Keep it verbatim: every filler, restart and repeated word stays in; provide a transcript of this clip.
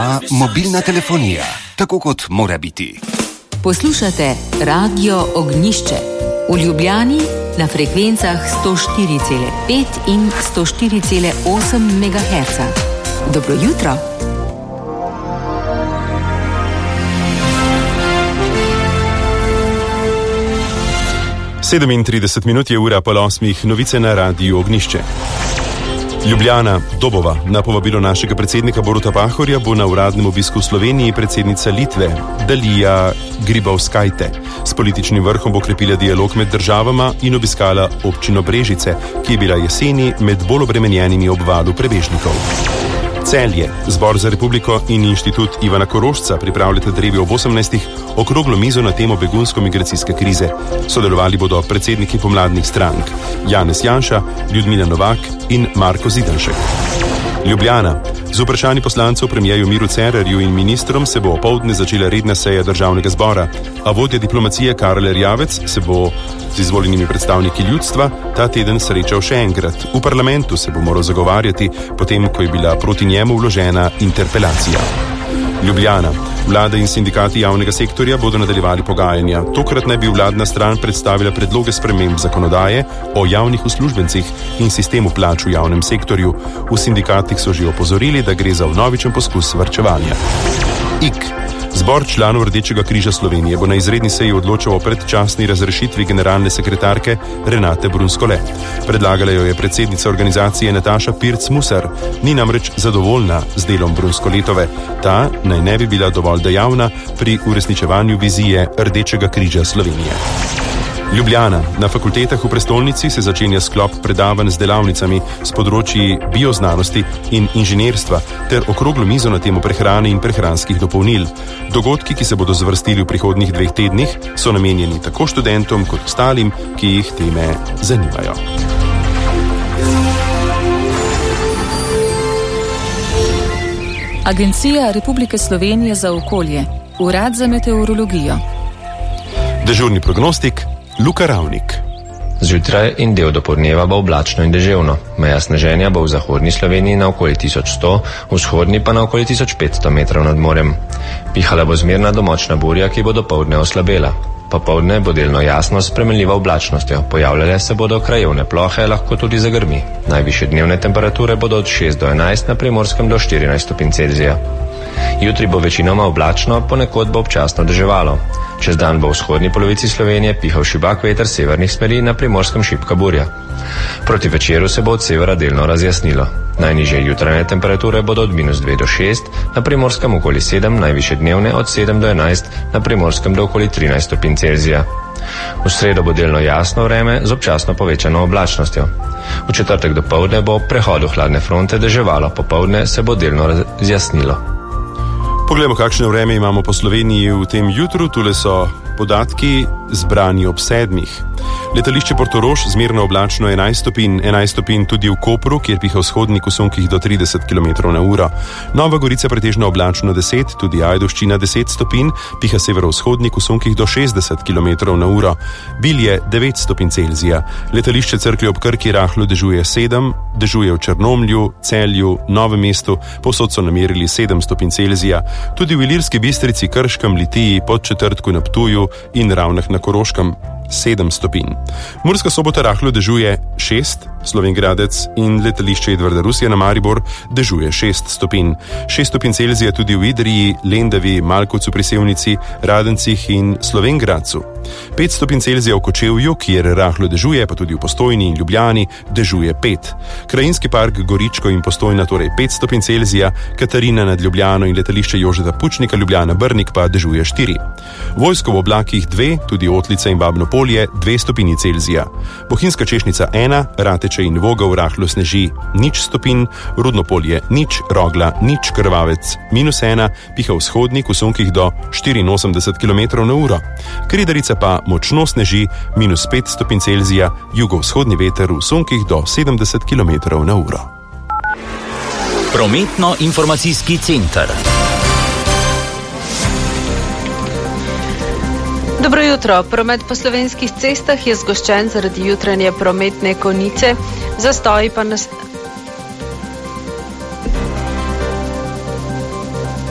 A mobilna telefonija, tako kot mora biti. Poslušate Radio Ognjišče v Ljubljani na frekvencah sto štiri cela pet in sto štiri cela osem megaherca. Dobro jutro. sedemintrideset minut je ura pol osmih, novice na Radiu Ognjišče. Ljubljana, Dobova. Na povabilo našega predsednika Boruta Pahorja bo na uradnem obisku v Sloveniji predsednica Litve, Dalija Grybauskaitė. S političnim vrhom bo krepila dialog med državama in obiskala občino Brežice, ki je bila jeseni med bolj obremenjenimi ob valu prebežnikov. Celje. Zbor za republiko in inštitut Ivana Korošca pripravljata drevi ob osemnajstih okroglo mizo na temo begunsko-migracijske krize. Sodelovali bodo predsedniki pomladnih strank Janez Janša, Ljudmila Novak in Marko Zidanšek. Ljubljana. Z vprašanji poslancev premijeju Miru Cerarju in ministrom se bo opoldne začela redna seja državnega zbora, a vodja diplomacije Karel Erjavec se bo z izvoljenimi predstavniki ljudstva ta teden srečal še enkrat. V parlamentu se bo moral zagovarjati, potem ko je bila proti njemu vložena interpelacija. Ljubljana. Vlada in sindikati javnega sektorja bodo nadaljevali pogajanja. Tokrat naj bi vladna stran predstavila predloge sprememb zakonodaje o javnih uslužbencih in sistemu plač v javnem sektorju. V sindikatih so že opozorili, da gre za vnovičen poskus varčevanja. Ik. Zbor članov Rdečega križa Slovenije bo na izredni seji odločal o predčasni razrešitvi generalne sekretarke Renate Brunskole. Predlagala jo je predsednica organizacije Nataša Pirc-Musar. Ni namreč zadovoljna z delom Brunskoletove. Ta naj ne bi bila dovolj dejavna pri uresničevanju vizije Rdečega križa Slovenije. Ljubljana. Na fakultetah v prestolnici se začenja sklop predavanj z delavnicami s področji bioznanosti in inženirstva ter okroglo mizo na temo prehrane in prehranskih dopolnil. Dogodki, ki se bodo zvrstili v prihodnjih dveh tednih, so namenjeni tako študentom kot ostalim, ki jih teme zanimajo. Agencija Republike Slovenije za okolje, Urad za meteorologijo. Dežurni prognostik Luka Ravnik. Zjutraj in del dopoldneva bo oblačno in deževno. Meja sneženja bo v zahodni Sloveniji na okoli tisoč sto, v vzhodni pa na okoli tisoč petsto metrov nad morjem. Pihala bo zmerna do močna burja, ki bo dopoldne oslabela. Popoldne bo delno jasno s spremenljivo oblačnostjo. Pojavljale se bodo krajevne plohe, lahko tudi zagrmi. Najvišje dnevne temperature bodo od šest do enajst, na Primorskem do štirinajst stopinj Celzija. Jutri bo večinoma oblačno, ponekod bo občasno deževalo. Čez dan bo v vzhodni polovici Slovenije pihal šibak veter severnih smeri, na Primorskem šibka burja. Proti večeru se bo od severa delno razjasnilo. Najnižje jutranje temperature bodo od minus dve do šest, na Primorskem okoli sedem, najvišje dnevne od sedem do enajst, na Primorskem do okoli trinajst stopinj Celzija. V sredo bo delno jasno vreme z občasno povečano oblačnostjo. V četrtek dopoldne bo ob prehodu hladne fronte deževalo, popoldne se bo delno razjasnilo. Poglejmo, kakšno vreme imamo po Sloveniji v tem jutru. Tule so podatki zbrani ob sedmih. Letališče Portorož zmerno oblačno enajst stopinj, enajst stopinj tudi v Kopru, kjer piha vzhodnik v sunkih do trideset kilometrov na uro. Nova Gorica pretežno oblačno deset, tudi Ajdovščina deset stopinj, piha severovzhodnik v sunkih do šestdeset kilometrov na uro. Bilje devet stopinj Celzija. Letališče Cerklje ob Krki rahlo dežuje sedem, dežuje v Črnomlju, Celju, Novem mestu, povsod so namerili sedem stopinj Celzija. Tudi v Ilirski Bistrici, Krškem, Litiji, Podčetrtku na Ptuju in Ravnah na Koroškem sedem stopinj. Murska Sobota rahlo dežuje šest, Slovenj Gradec in letališče Edvarda Rusija na Maribor dežuje šest stopinj. šest stopinj Celzija tudi v Idriji, Lendavi, Malkovcu pri Sevnici, Radencih in Slovenj Gradcu. pet stopinj Celzija v Kočevju, kjer rahlo dežuje, pa tudi v Postojni in Ljubljani dežuje pet. Krajinski park Goričko in Postojna torej pet stopinj Celzija, Katarina nad Ljubljano in letališče Jožeta Pučnika Ljubljana Brnik pa dežuje štiri. Vojsko v oblakih dve, tudi Otlica in Babno Polje dve stopinji Celzija. Bohinjska Češnica ena, Rateče in Vogel rahlo sneži nič stopinj, Rudno Polje nič, Rogla nič, Krvavec minus ena, piha vzhodnik v sunkih do štiriinosemdeset kilometrov na uro. Kridarica pa močno sneži minus pet stopinj Celzija, jugovzhodni veter v sunkih do sedemdeset kilometrov na uro. Prometno-informacijski center. Dobro jutro. Promet po slovenskih cestah je zgoščen zaradi jutranje prometne konice, zastoji pa, nas,